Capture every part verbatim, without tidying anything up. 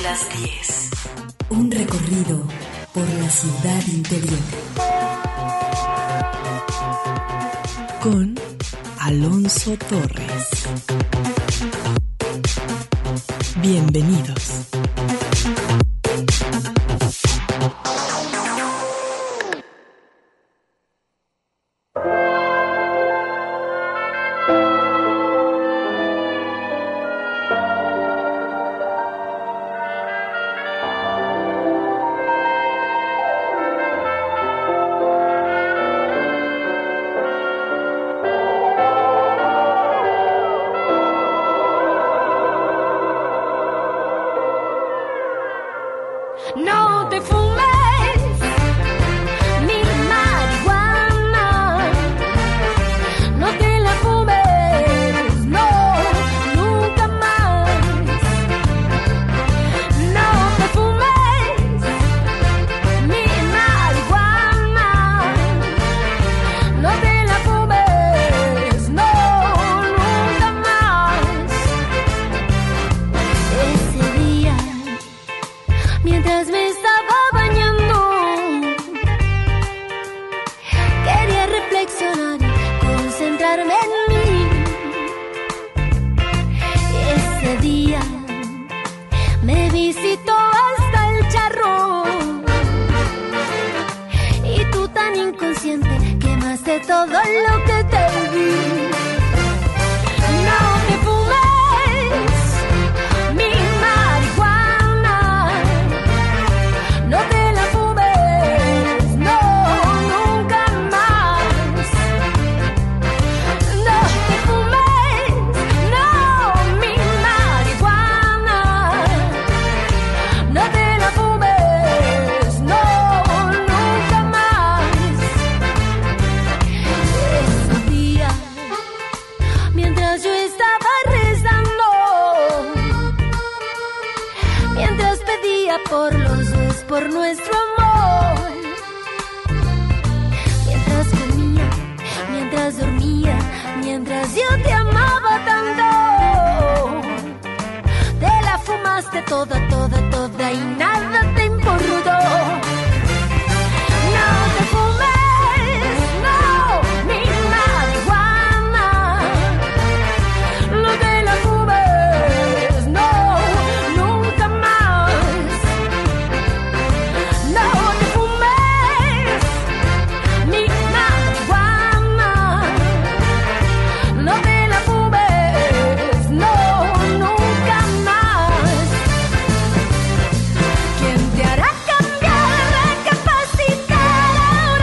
las diez. Un recorrido por la ciudad interior. Con Alonso Torres. Bienvenidos. No te fumes mi marihuana, no te la fumes, no, nunca más. No te fumes mi marihuana, no te la fumes, no, nunca más. Ese día, mientras me estaba bañando, quería reflexionar y concentrarme en mí. Ese día me visitó hasta el charro y tú tan inconsciente quemaste todo lo que te di. No te fumes mi marihuana, no te la fumes, no, nunca más. No te fumes, no, mi marihuana, no te la fumes, no, nunca más. Ese día, mientras yo estaba rezando, mientras pedía por los dos, por nuestro amor, mientras comía, mientras dormía, mientras yo te amaba tanto, te la fumaste toda, toda, toda y nada te importó. No te fumes, no, mi marihuana, no te la fumes, no, nunca más. No te fumes mi marihuana, no te la fumes, no, nunca más. ¿Quién te hará cambiar, recapacitar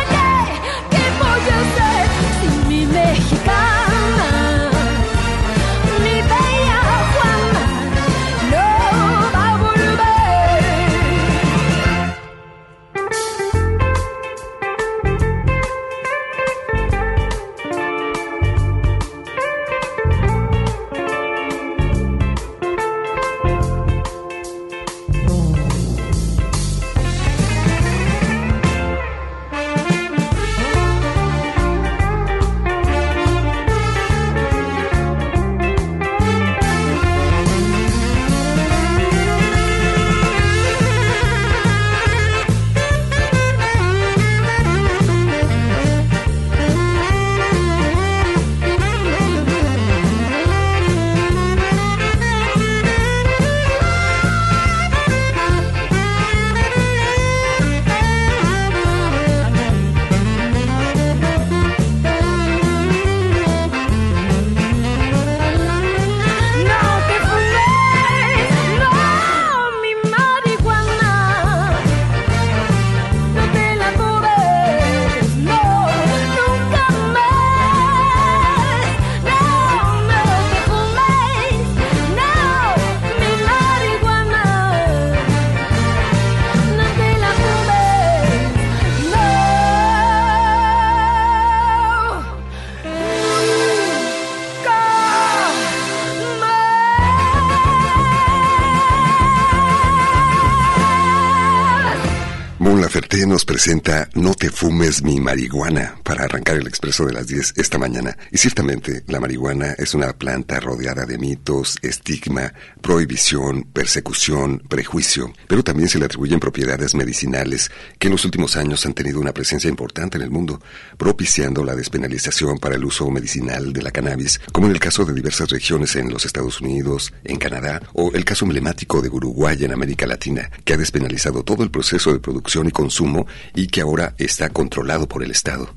Ferté nos presenta No te fumes mi marihuana para arrancar el expreso de las diez esta mañana. Y ciertamente la marihuana es una planta rodeada de mitos, estigma, prohibición, persecución, prejuicio, pero también se le atribuyen propiedades medicinales que en los últimos años han tenido una presencia importante en el mundo, propiciando la despenalización para el uso medicinal de la cannabis, como en el caso de diversas regiones en los Estados Unidos, en Canadá, o el caso emblemático de Uruguay en América Latina, que ha despenalizado todo el proceso de producción y consumo y que ahora está controlado por el Estado.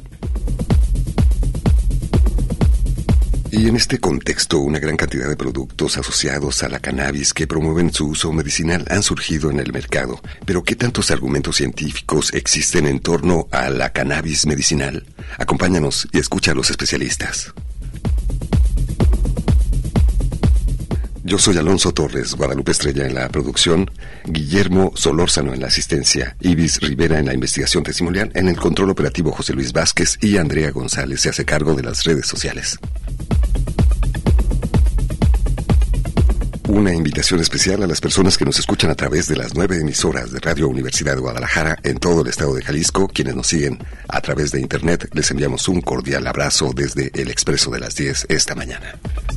Y en este contexto, una gran cantidad de productos asociados a la cannabis que promueven su uso medicinal han surgido en el mercado. Pero ¿qué tantos argumentos científicos existen en torno a la cannabis medicinal? Acompáñanos y escucha a los especialistas. Yo soy Alonso Torres, Guadalupe Estrella en la producción, Guillermo Solórzano en la asistencia, Ibis Rivera en la investigación testimonial, en el control operativo José Luis Vázquez y Andrea González se hace cargo de las redes sociales. Una invitación especial a las personas que nos escuchan a través de las nueve emisoras de Radio Universidad de Guadalajara en todo el estado de Jalisco. Quienes nos siguen a través de internet, les enviamos un cordial abrazo desde el Expreso de las diez esta mañana.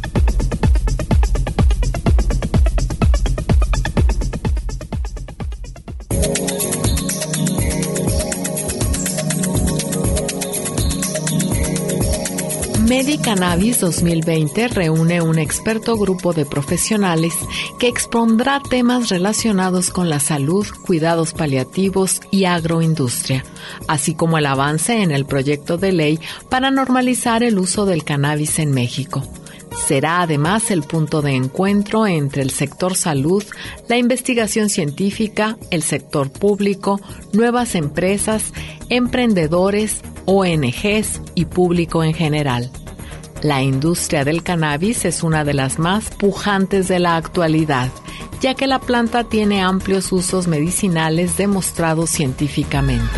MediCannabis dos mil veinte reúne un experto grupo de profesionales que expondrá temas relacionados con la salud, cuidados paliativos y agroindustria, así como el avance en el proyecto de ley para normalizar el uso del cannabis en México. Será además el punto de encuentro entre el sector salud, la investigación científica, el sector público, nuevas empresas, emprendedores, O N Ges y público en general. La industria del cannabis es una de las más pujantes de la actualidad, ya que la planta tiene amplios usos medicinales demostrados científicamente.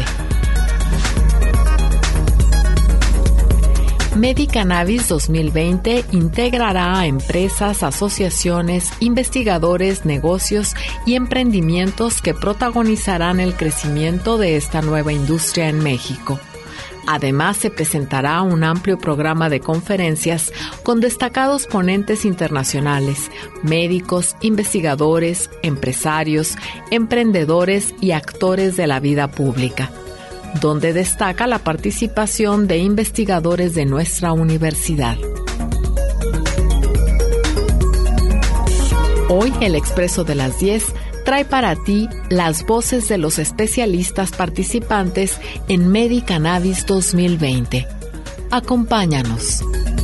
MediCannabis dos mil veinte integrará a empresas, asociaciones, investigadores, negocios y emprendimientos que protagonizarán el crecimiento de esta nueva industria en México. Además, se presentará un amplio programa de conferencias con destacados ponentes internacionales, médicos, investigadores, empresarios, emprendedores y actores de la vida pública, donde destaca la participación de investigadores de nuestra universidad. Hoy, el Expreso de las diez trae para ti las voces de los especialistas participantes en MediCannabis dos mil veinte. Acompáñanos.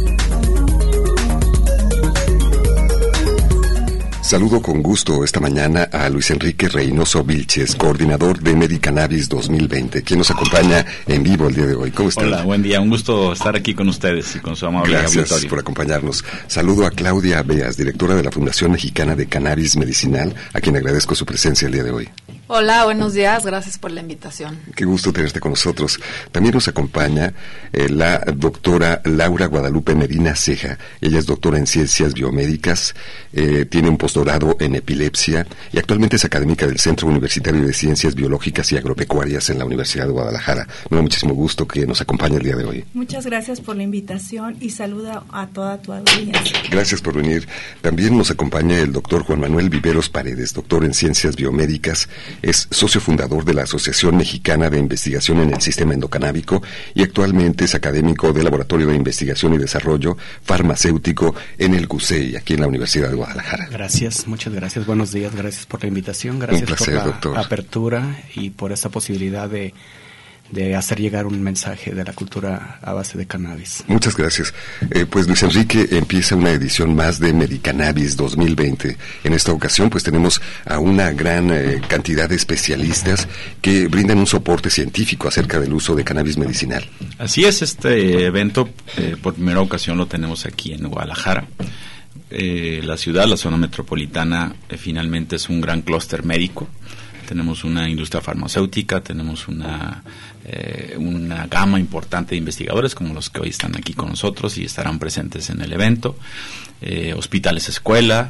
Saludo con gusto esta mañana a Luis Enrique Reynoso Vilches, coordinador de MediCannabis dos mil veinte, quien nos acompaña en vivo el día de hoy. ¿Cómo está? Hola, buen día. Un gusto estar aquí con ustedes y con su amable auditorio. Gracias por acompañarnos. Saludo a Claudia Beas, directora de la Fundación Mexicana de Cannabis Medicinal, a quien agradezco su presencia el día de hoy. Hola, buenos días. Gracias por la invitación. Qué gusto tenerte con nosotros. También nos acompaña eh, la doctora Laura Guadalupe Medina Ceja. Ella es doctora en Ciencias Biomédicas, eh, tiene un postdoctorado en epilepsia y actualmente es académica del Centro Universitario de Ciencias Biológicas y Agropecuarias en la Universidad de Guadalajara. Me da muchísimo gusto que nos acompañe el día de hoy. Muchas gracias por la invitación y saluda a toda tu audiencia. Gracias por venir. También nos acompaña el doctor Juan Manuel Viveros Paredes, doctor en Ciencias Biomédicas, es socio fundador de la Asociación Mexicana de Investigación en el Sistema Endocanábico y actualmente es académico del Laboratorio de Investigación y Desarrollo Farmacéutico en el CUSEI, aquí en la Universidad de Guadalajara. Gracias, muchas gracias. Buenos días, gracias por la invitación, gracias Un placer, por la doctor. apertura y por esta posibilidad de de hacer llegar un mensaje de la cultura a base de cannabis. Muchas gracias. Eh, pues Luis Enrique, empieza una edición más de MediCannabis dos mil veinte. En esta ocasión pues tenemos a una gran eh, cantidad de especialistas que brindan un soporte científico acerca del uso de cannabis medicinal. Así es, este evento eh, por primera ocasión lo tenemos aquí en Guadalajara. Eh, la ciudad, la zona metropolitana, eh, finalmente es un gran clúster médico. Tenemos una industria farmacéutica, tenemos una eh, una gama importante de investigadores como los que hoy están aquí con nosotros y estarán presentes en el evento, eh, hospitales escuela,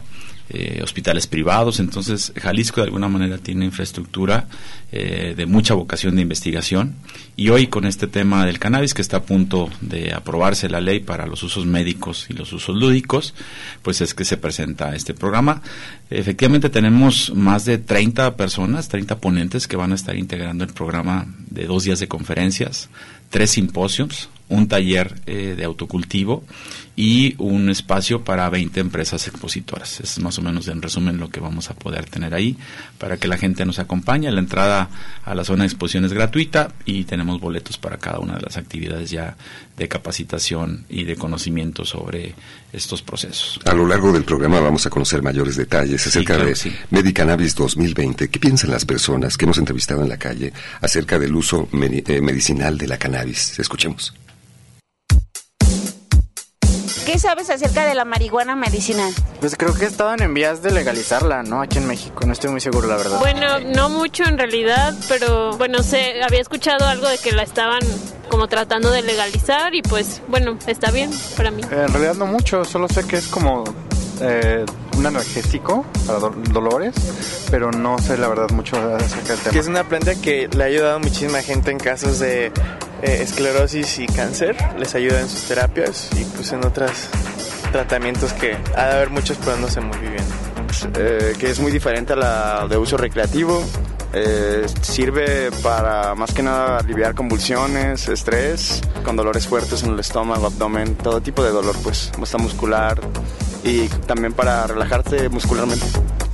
eh, hospitales privados. Entonces, Jalisco de alguna manera tiene infraestructura eh, de mucha vocación de investigación, y hoy con este tema del cannabis, que está a punto de aprobarse la ley para los usos médicos y los usos lúdicos, pues es que se presenta este programa. Efectivamente tenemos más de treinta personas, treinta ponentes que van a estar integrando el programa de dos días de conferencias, tres simposios, un taller eh, de autocultivo y un espacio para veinte empresas expositoras. Es más o menos en resumen lo que vamos a poder tener ahí para que la gente nos acompañe. La entrada a la zona de exposición es gratuita y tenemos boletos para cada una de las actividades ya de capacitación y de conocimiento sobre estos procesos. A lo largo del programa vamos a conocer mayores detalles acerca sí, claro, de sí. Medicannabis dos mil veinte. ¿Qué piensan las personas que hemos entrevistado en la calle acerca del uso me- eh, medicinal de la cannabis? Escuchemos. ¿Qué sabes acerca de la marihuana medicinal? Pues creo que estaban en vías de legalizarla, ¿no? Aquí en México, no estoy muy seguro, la verdad. Bueno, no mucho en realidad, pero bueno, sé, había escuchado algo de que la estaban como tratando de legalizar y pues bueno, está bien para mí. En realidad no mucho, solo sé que es como eh, un analgésico para do- dolores, pero no sé la verdad mucho acerca del tema. Que es una planta que le ha ayudado a muchísima gente en casos de eh, esclerosis y cáncer, les ayuda en sus terapias y pues en otros tratamientos que ha de haber muchos pero no sé muy bien. Eh, que es muy diferente a la de uso recreativo. Eh, sirve para más que nada aliviar convulsiones, estrés, con dolores fuertes en el estómago, abdomen, todo tipo de dolor, pues, hasta muscular, y también para relajarte muscularmente.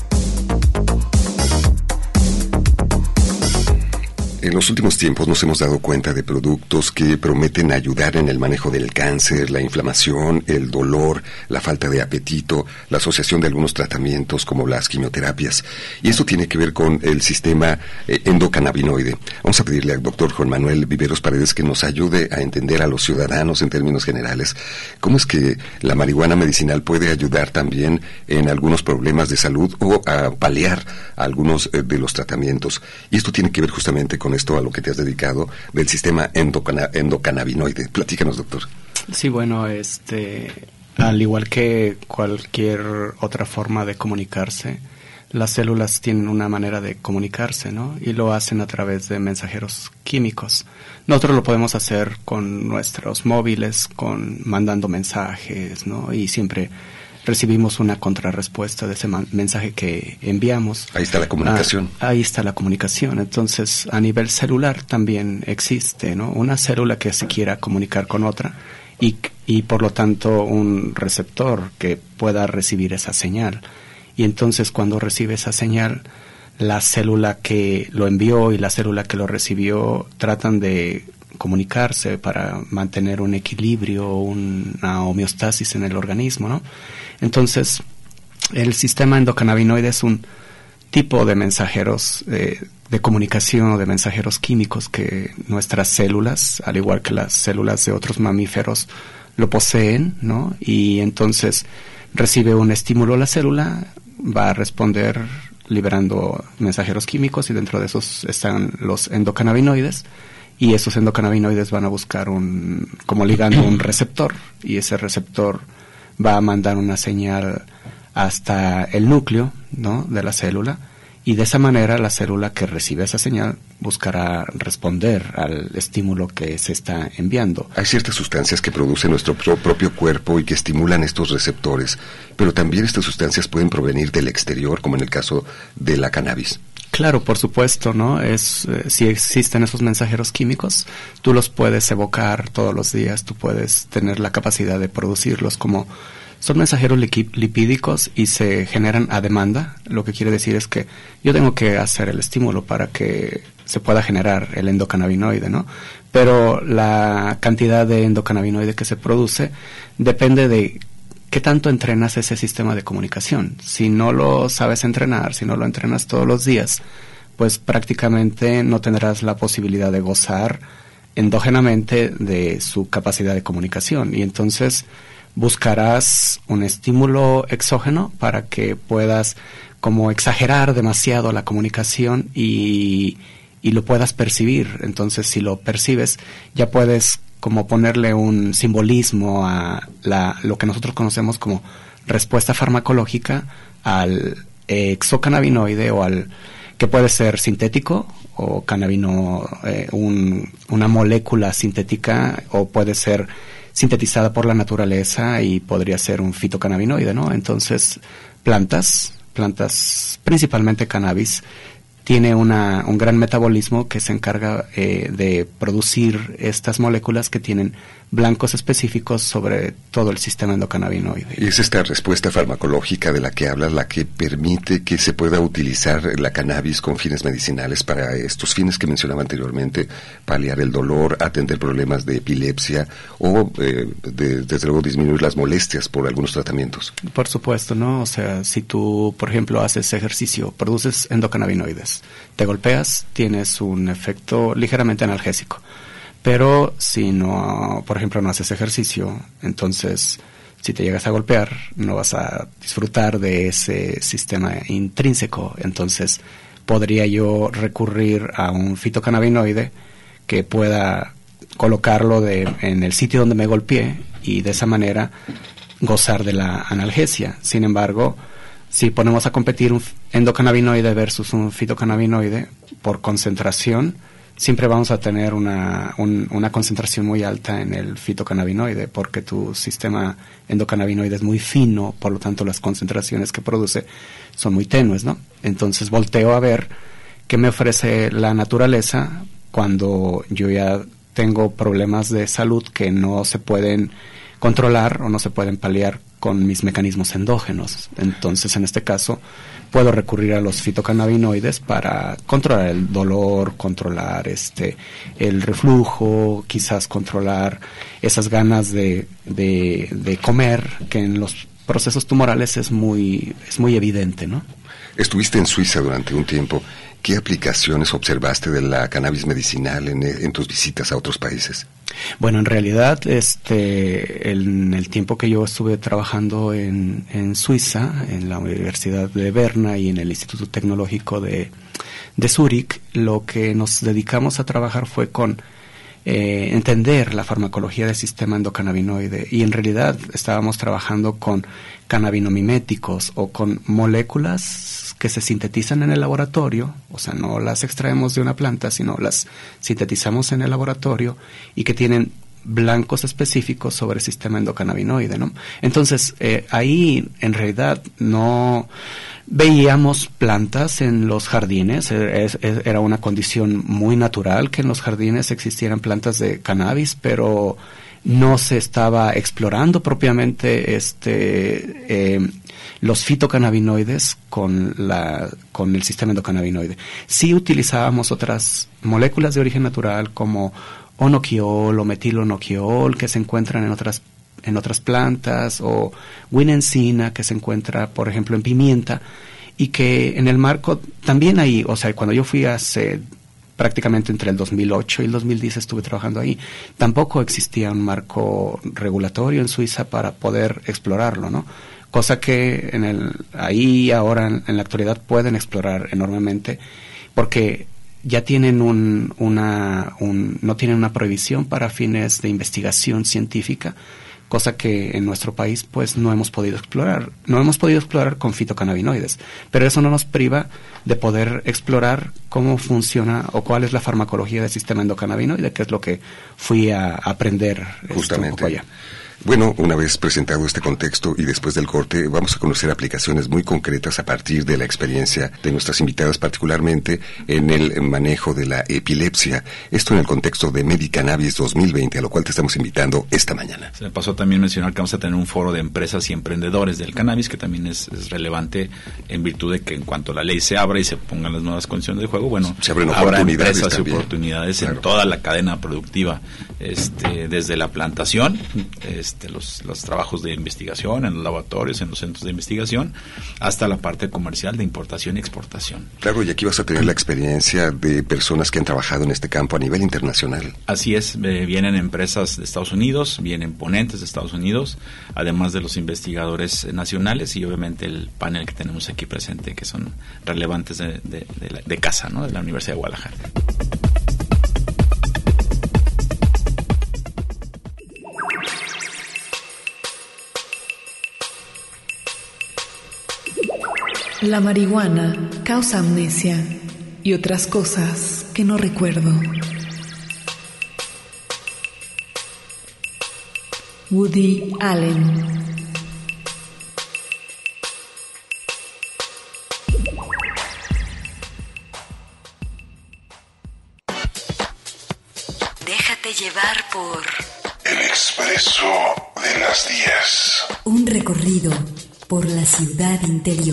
En los últimos tiempos nos hemos dado cuenta de productos que prometen ayudar en el manejo del cáncer, la inflamación, el dolor, la falta de apetito, la asociación de algunos tratamientos como las quimioterapias. Y esto tiene que ver con el sistema eh, endocannabinoide. Vamos a pedirle al doctor Juan Manuel Viveros Paredes que nos ayude a entender a los ciudadanos en términos generales cómo es que la marihuana medicinal puede ayudar también en algunos problemas de salud o a paliar algunos eh, de los tratamientos. Y esto tiene que ver justamente con esto a lo que te has dedicado, del sistema endocana, endocannabinoide. Platícanos, doctor. Sí, bueno, este, al igual que cualquier otra forma de comunicarse, las células tienen una manera de comunicarse, ¿no? Y lo hacen a través de mensajeros químicos. Nosotros lo podemos hacer con nuestros móviles, con mandando mensajes, ¿no? Y siempre recibimos una contrarrespuesta de ese man- mensaje que enviamos. Ahí está la comunicación. Ah, ahí está la comunicación. Entonces, a nivel celular también existe, ¿no? Una célula que se quiera comunicar con otra y, y por lo tanto un receptor que pueda recibir esa señal. Y entonces cuando recibe esa señal, la célula que lo envió y la célula que lo recibió tratan de comunicarse para mantener un equilibrio, una homeostasis en el organismo, ¿no? Entonces, el sistema endocannabinoide es un tipo de mensajeros eh, de comunicación o de mensajeros químicos que nuestras células, al igual que las células de otros mamíferos, lo poseen, ¿no? Y entonces recibe un estímulo la célula, va a responder liberando mensajeros químicos y dentro de esos están los endocannabinoides. Y esos endocannabinoides van a buscar un, como ligando un receptor, y ese receptor va a mandar una señal hasta el núcleo, ¿no?, de la célula, y de esa manera la célula que recibe esa señal buscará responder al estímulo que se está enviando. Hay ciertas sustancias que produce nuestro pro- propio cuerpo y que estimulan estos receptores, pero también estas sustancias pueden provenir del exterior, como en el caso de la cannabis. Claro, por supuesto, ¿no? Es eh, si existen esos mensajeros químicos, tú los puedes evocar todos los días, tú puedes tener la capacidad de producirlos, como son mensajeros liqui- lipídicos y se generan a demanda. Lo que quiere decir es que yo tengo que hacer el estímulo para que se pueda generar el endocannabinoide, ¿no? Pero la cantidad de endocannabinoide que se produce depende de ¿qué tanto entrenas ese sistema de comunicación? Si no lo sabes entrenar, si no lo entrenas todos los días, pues prácticamente no tendrás la posibilidad de gozar endógenamente de su capacidad de comunicación. Y entonces buscarás un estímulo exógeno para que puedas como exagerar demasiado la comunicación y, y lo puedas percibir. Entonces, si lo percibes, ya puedes como ponerle un simbolismo a la, lo que nosotros conocemos como respuesta farmacológica al exocannabinoide o al que puede ser sintético o cannabino, eh, un, una molécula sintética, o puede ser sintetizada por la naturaleza y podría ser un fitocannabinoide, ¿no? Entonces, plantas, plantas, principalmente cannabis, tiene una, un gran metabolismo que se encarga eh, de producir estas moléculas que tienen blancos específicos sobre todo el sistema endocannabinoide. Y es esta respuesta farmacológica de la que hablas la que permite que se pueda utilizar la cannabis con fines medicinales para estos fines que mencionaba anteriormente, paliar el dolor, atender problemas de epilepsia o, eh, de, desde luego, disminuir las molestias por algunos tratamientos. Por supuesto, ¿no? O sea, si tú, por ejemplo, haces ejercicio, produces endocannabinoides, te golpeas, tienes un efecto ligeramente analgésico. Pero si no, por ejemplo, no haces ejercicio, entonces si te llegas a golpear, no vas a disfrutar de ese sistema intrínseco. Entonces podría yo recurrir a un fitocannabinoide que pueda colocarlo de, en el sitio donde me golpeé y de esa manera gozar de la analgesia. Sin embargo, si ponemos a competir un endocannabinoide versus un fitocannabinoide por concentración, siempre vamos a tener una, un, una concentración muy alta en el fitocannabinoide, porque tu sistema endocannabinoide es muy fino, por lo tanto las concentraciones que produce son muy tenues, ¿no? Entonces volteo a ver qué me ofrece la naturaleza cuando yo ya tengo problemas de salud que no se pueden controlar o no se pueden paliar con mis mecanismos endógenos. Entonces, en este caso, puedo recurrir a los fitocannabinoides para controlar el dolor, controlar este el reflujo, quizás controlar esas ganas de, de, de comer, que en los procesos tumorales es muy, es muy evidente, ¿no? Estuviste en Suiza durante un tiempo. ¿Qué aplicaciones observaste de la cannabis medicinal en, en tus visitas a otros países? Bueno, en realidad, este, en el tiempo que yo estuve trabajando en, en Suiza, en la Universidad de Berna y en el Instituto Tecnológico de, de Zúrich, lo que nos dedicamos a trabajar fue con eh, entender la farmacología del sistema endocannabinoide, y en realidad estábamos trabajando con cannabinomiméticos o con moléculas que se sintetizan en el laboratorio, o sea, no las extraemos de una planta, sino las sintetizamos en el laboratorio y que tienen blancos específicos sobre el sistema endocannabinoide, ¿no? Entonces, eh, ahí en realidad no veíamos plantas en los jardines, es, es, era una condición muy natural que en los jardines existieran plantas de cannabis, pero no se estaba explorando propiamente este eh, los fitocannabinoides con la con el sistema endocannabinoide. Sí utilizábamos otras moléculas de origen natural como onoquiol o metilonoquiol que se encuentran en otras en otras plantas, o guinencina que se encuentra, por ejemplo, en pimienta, y que en el marco también ahí, o sea, cuando yo fui hace prácticamente entre el dos mil ocho y el dos mil diez estuve trabajando ahí, tampoco existía un marco regulatorio en Suiza para poder explorarlo, ¿no? Cosa que en el ahí ahora en, en la actualidad pueden explorar enormemente, porque ya tienen un, una, un, no tienen una prohibición para fines de investigación científica, cosa que en nuestro país pues no hemos podido explorar. No hemos podido explorar con fitocannabinoides, pero eso no nos priva de poder explorar cómo funciona o cuál es la farmacología del sistema endocannabinoide, que es lo que fui a aprender justamente un poco allá. Bueno, una vez presentado este contexto y después del corte, vamos a conocer aplicaciones muy concretas a partir de la experiencia de nuestras invitadas, particularmente en el manejo de la epilepsia. Esto en el contexto de Medicannabis dos mil veinte, a lo cual te estamos invitando esta mañana. Se me pasó también mencionar que vamos a tener un foro de empresas y emprendedores del cannabis, que también es, es relevante en virtud de que en cuanto la ley se abra y se pongan las nuevas condiciones de juego, bueno, se abren habrá oportunidades empresas también. y oportunidades claro. en toda la cadena productiva, este, desde la plantación, este, Este, los, los trabajos de investigación en los laboratorios, en los centros de investigación, hasta la parte comercial de importación y exportación. Claro, y aquí vas a tener la experiencia de personas que han trabajado en este campo a nivel internacional. Así es, eh, vienen empresas de Estados Unidos, vienen ponentes de Estados Unidos, además de los investigadores nacionales y obviamente el panel que tenemos aquí presente, que son relevantes de, de, de, la, de casa, ¿no? De la Universidad de Guadalajara. La marihuana causa amnesia y otras cosas que no recuerdo. Woody Allen. Déjate llevar por El Expreso de las diez. un recorrido por la ciudad interior.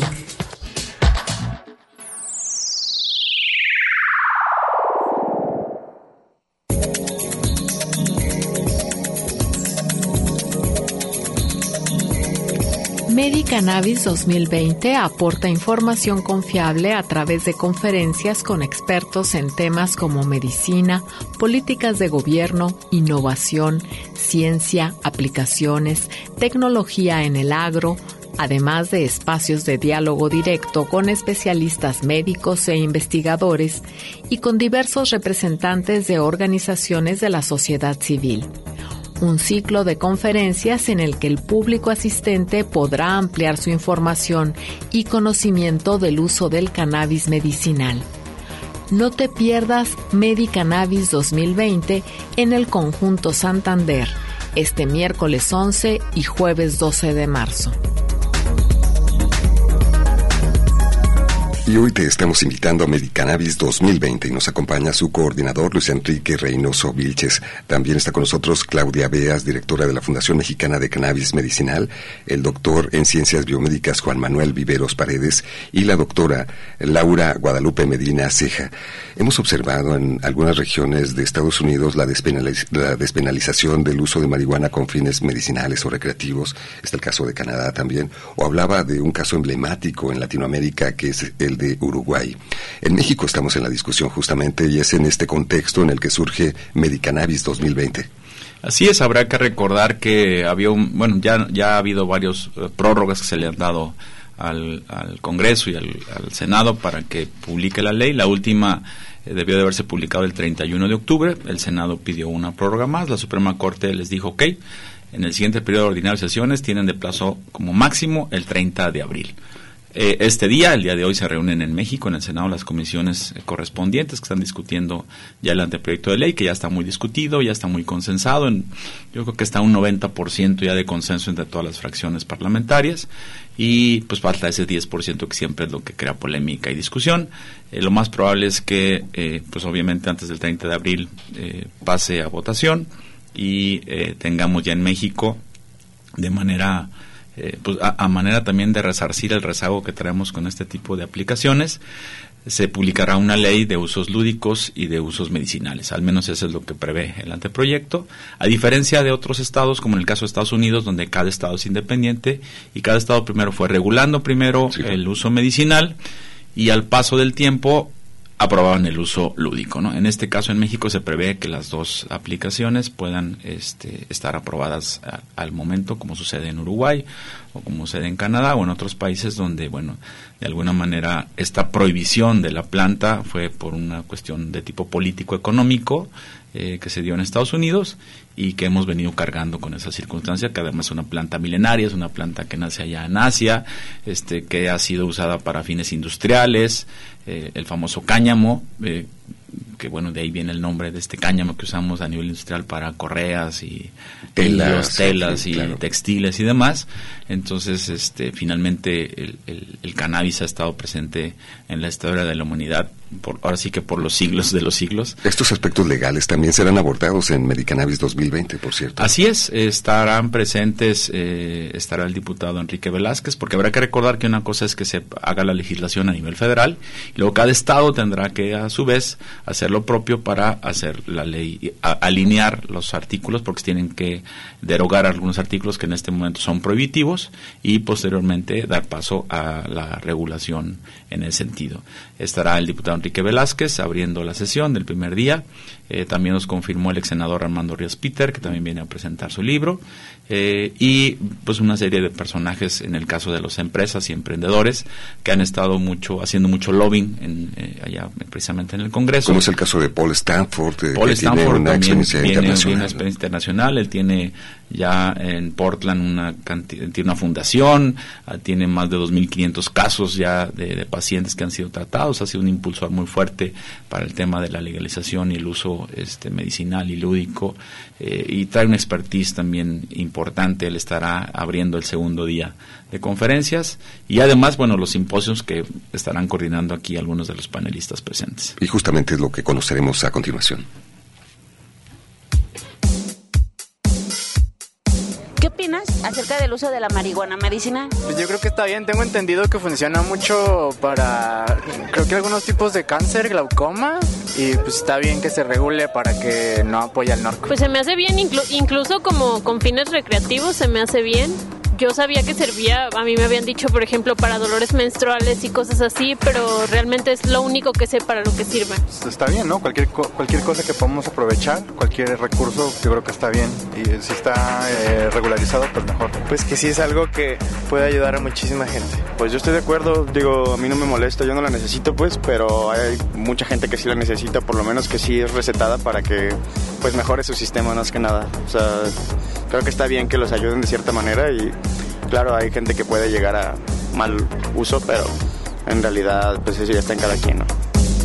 Medicannabis dos mil veinte aporta información confiable a través de conferencias con expertos en temas como medicina, políticas de gobierno, innovación, ciencia, aplicaciones, tecnología en el agro, además de espacios de diálogo directo con especialistas médicos e investigadores y con diversos representantes de organizaciones de la sociedad civil. Un ciclo de conferencias en el que el público asistente podrá ampliar su información y conocimiento del uso del cannabis medicinal. No te pierdas Medicannabis dos mil veinte en el Conjunto Santander, este miércoles once y jueves doce de marzo. Y hoy te estamos invitando a Medicannabis dos mil veinte y nos acompaña su coordinador Luis Enrique Reynoso Vilches. También está con nosotros Claudia Beas, directora de la Fundación Mexicana de Cannabis Medicinal, el doctor en Ciencias Biomédicas Juan Manuel Viveros Paredes y la doctora Laura Guadalupe Medina Ceja. Hemos observado en algunas regiones de Estados Unidos la, despenaliz- la despenalización del uso de marihuana con fines medicinales o recreativos. Está el caso de Canadá también. O hablaba de un caso emblemático en Latinoamérica que es el de Uruguay. En México estamos en la discusión justamente y es en este contexto en el que surge Medicannabis dos mil veinte. Así es, habrá que recordar que había un, bueno, ya, ya ha habido varios uh, prórrogas que se le han dado al, al Congreso y al, al Senado para que publique la ley. La última eh, debió de haberse publicado el treinta y uno de octubre, el Senado pidió una prórroga más, la Suprema Corte les dijo ok, en el siguiente periodo ordinario de sesiones tienen de plazo como máximo el treinta de abril. Este día, el día de hoy, se reúnen en México, en el Senado, las comisiones correspondientes que están discutiendo ya el anteproyecto de ley, que ya está muy discutido, ya está muy consensado. En, yo creo que está un noventa por ciento ya de consenso entre todas las fracciones parlamentarias y pues falta ese diez por ciento que siempre es lo que crea polémica y discusión. Eh, lo más probable es que, eh, pues obviamente antes del treinta de abril eh, pase a votación y eh, tengamos ya en México de manera... Eh, pues a, a manera también de resarcir el rezago que traemos con este tipo de aplicaciones, se publicará una ley de usos lúdicos y de usos medicinales, al menos eso es lo que prevé el anteproyecto, a diferencia de otros estados, como en el caso de Estados Unidos, donde cada estado es independiente y cada estado primero fue regulando primero sí. el uso medicinal y al paso del tiempo aprobaban el uso lúdico, ¿no? En este caso en México se prevé que las dos aplicaciones puedan este, estar aprobadas a, al momento, como sucede en Uruguay o como sucede en Canadá o en otros países donde, bueno, de alguna manera esta prohibición de la planta fue por una cuestión de tipo político-económico eh, que se dio en Estados Unidos y que hemos venido cargando con esa circunstancia, que además es una planta milenaria, es una planta que nace allá en Asia, este, que ha sido usada para fines industriales, eh, el famoso cáñamo, eh, que bueno, de ahí viene el nombre de este cáñamo que usamos a nivel industrial para correas y telas, hilos, telas sí, y claro. textiles y demás. Entonces, este, finalmente el, el, el cannabis ha estado presente en la historia de la humanidad, por, ahora sí que por los siglos de los siglos. Estos aspectos legales también serán abordados en Medicannabis dos mil veinte, por cierto. Así es, estarán presentes, eh, estará el diputado Enrique Velázquez, porque habrá que recordar que una cosa es que se haga la legislación a nivel federal, y luego cada estado tendrá que a su vez hacer lo propio para hacer la ley, a, alinear los artículos, porque tienen que derogar algunos artículos que en este momento son prohibitivos y posteriormente dar paso a la regulación en ese sentido. Estará el diputado Enrique Velázquez abriendo la sesión del primer día. Eh, también nos confirmó el ex senador Armando Ríos Peter, que también viene a presentar su libro, eh, y pues una serie de personajes en el caso de las empresas y emprendedores que han estado mucho haciendo mucho lobbying en, eh, allá precisamente en el Congreso. Como es el caso de Paul Stanford, eh, Paul que Stanford tiene una también experiencia tiene internacional. una experiencia internacional. Él tiene ya en Portland una cantidad, tiene una fundación, uh, tiene más de dos mil quinientos casos ya de, de pacientes que han sido tratados. Ha sido un impulsor muy fuerte para el tema de la legalización y el uso este medicinal y lúdico, eh, y trae una expertise también importante. Él estará abriendo el segundo día de conferencias y además, bueno, los simposios que estarán coordinando aquí algunos de los panelistas presentes. Y justamente es lo que conoceremos a continuación. ¿Qué opinas acerca del uso de la marihuana medicinal? Pues yo creo que está bien, tengo entendido que funciona mucho para, creo que algunos tipos de cáncer, glaucoma, y pues está bien que se regule para que no apoye al narco. Pues se me hace bien, inclu- incluso como con fines recreativos se me hace bien. Yo sabía que servía, a mí me habían dicho, por ejemplo, para dolores menstruales y cosas así, pero realmente es lo único que sé para lo que sirve. Está bien, ¿no? Cualquier co- cualquier cosa que podamos aprovechar, cualquier recurso, yo creo que está bien. Y si está eh, regularizado, pues mejor. Pues que sí es algo que puede ayudar a muchísima gente. Pues yo estoy de acuerdo, digo, a mí no me molesta, yo no la necesito pues, pero hay mucha gente que sí la necesita, por lo menos que sí es recetada para que pues mejore su sistema más que nada. O sea, creo que está bien que los ayuden de cierta manera y claro, hay gente que puede llegar a mal uso, pero en realidad pues eso ya está en cada quien, ¿no?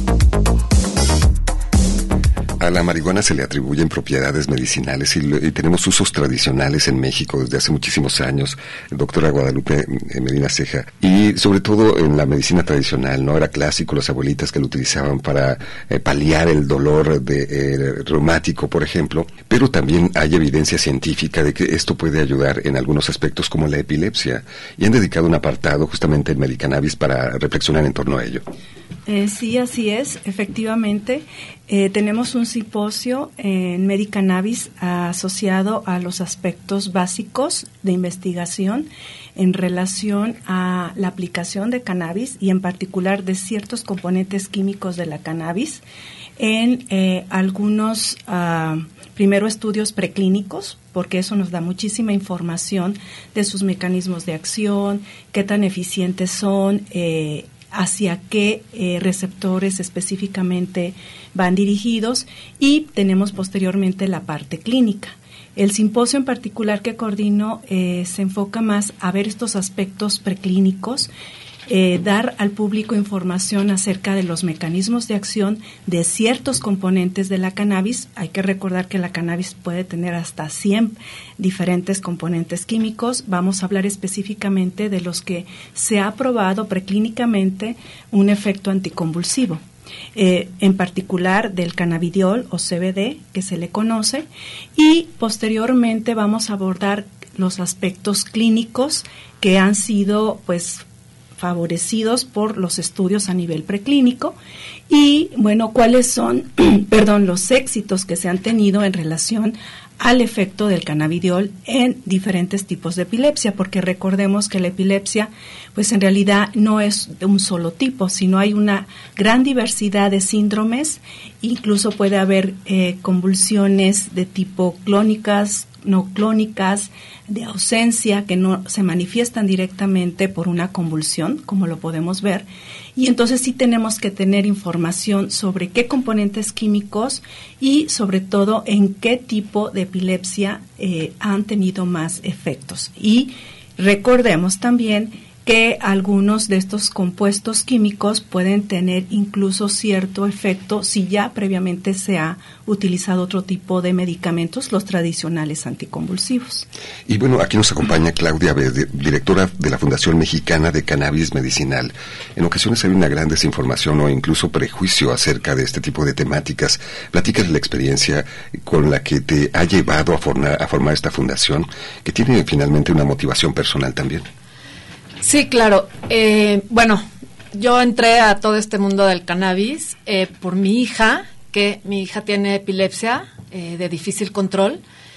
A la marihuana se le atribuyen propiedades medicinales y, lo, y tenemos usos tradicionales en México desde hace muchísimos años, doctora Guadalupe Medina Ceja, y sobre todo en la medicina tradicional, ¿no? Era clásico las abuelitas que lo utilizaban para eh, paliar el dolor de, eh, reumático, por ejemplo, pero también hay evidencia científica de que esto puede ayudar en algunos aspectos como la epilepsia, y han dedicado un apartado justamente en Medicannabis para reflexionar en torno a ello. Eh, sí, así es, efectivamente. Eh, tenemos un simposio en Medicannabis asociado a los aspectos básicos de investigación en relación a la aplicación de cannabis y en particular de ciertos componentes químicos de la cannabis en eh, algunos, uh, primero estudios preclínicos, porque eso nos da muchísima información de sus mecanismos de acción, qué tan eficientes son, eh, hacia qué eh, receptores específicamente van dirigidos, y tenemos posteriormente la parte clínica. El simposio en particular que coordino eh, se enfoca más a ver estos aspectos preclínicos, eh, dar al público información acerca de los mecanismos de acción de ciertos componentes de la cannabis. Hay que recordar que la cannabis puede tener hasta cien diferentes componentes químicos. Vamos a hablar específicamente de los que se ha probado preclínicamente un efecto anticonvulsivo. Eh, en particular del cannabidiol o C B D, que se le conoce, y posteriormente vamos a abordar los aspectos clínicos que han sido pues favorecidos por los estudios a nivel preclínico y, bueno, cuáles son, perdón, los éxitos que se han tenido en relación al efecto del cannabidiol en diferentes tipos de epilepsia, porque recordemos que la epilepsia, pues en realidad no es de un solo tipo, sino hay una gran diversidad de síndromes, incluso puede haber eh, convulsiones de tipo clónicas, no clónicas, de ausencia, que no se manifiestan directamente por una convulsión, como lo podemos ver, y entonces sí tenemos que tener información sobre qué componentes químicos y sobre todo en qué tipo de epilepsia eh, han tenido más efectos. Y recordemos también que algunos de estos compuestos químicos pueden tener incluso cierto efecto si ya previamente se ha utilizado otro tipo de medicamentos, los tradicionales anticonvulsivos. Y bueno, aquí nos acompaña Claudia Vez, directora de la Fundación Mexicana de Cannabis Medicinal. En ocasiones hay una gran desinformación o incluso prejuicio acerca de este tipo de temáticas. Platícales la experiencia con la que te ha llevado a formar, a formar esta fundación, que tiene finalmente una motivación personal también. Sí, claro. Eh, bueno, yo entré a todo este mundo del cannabis eh, por mi hija, que mi hija tiene epilepsia eh, de difícil control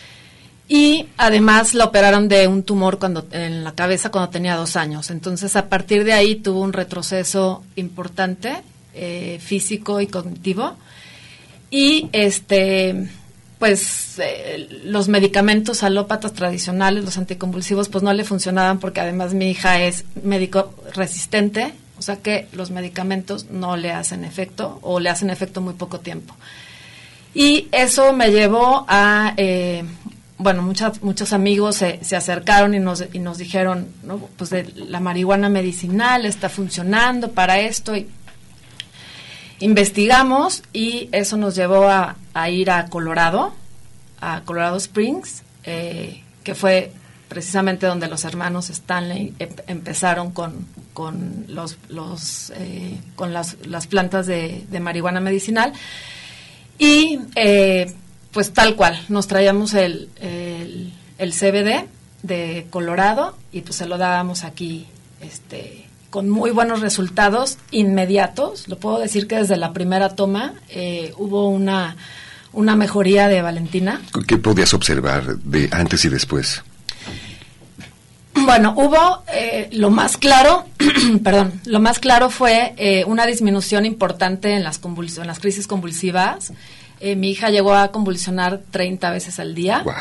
y además la operaron de un tumor cuando en la cabeza cuando tenía dos años. Entonces, a partir de ahí tuvo un retroceso importante eh, físico y cognitivo. Y este pues eh, los medicamentos alópatas tradicionales, los anticonvulsivos, pues no le funcionaban porque además mi hija es médico resistente, o sea que los medicamentos no le hacen efecto o le hacen efecto muy poco tiempo. Y eso me llevó a, eh, bueno, muchas, muchos amigos se, se acercaron y nos, y nos dijeron, ¿no? Pues de la marihuana medicinal está funcionando para esto, y investigamos y eso nos llevó a, a ir a Colorado, a Colorado Springs, eh, que fue precisamente donde los hermanos Stanley em, empezaron con, con los, los eh, con las, las plantas de, de marihuana medicinal. Y eh, pues tal cual, nos traíamos el, el, el C B D de Colorado y pues se lo dábamos aquí este con muy buenos resultados inmediatos. Lo puedo decir que desde la primera toma eh, hubo una, una mejoría de Valentina. ¿Qué podías observar de antes y después? Bueno, hubo eh, lo más claro, perdón, lo más claro fue eh, una disminución importante en las convuls- en las crisis convulsivas. Eh, mi hija llegó a convulsionar treinta veces al día. Wow.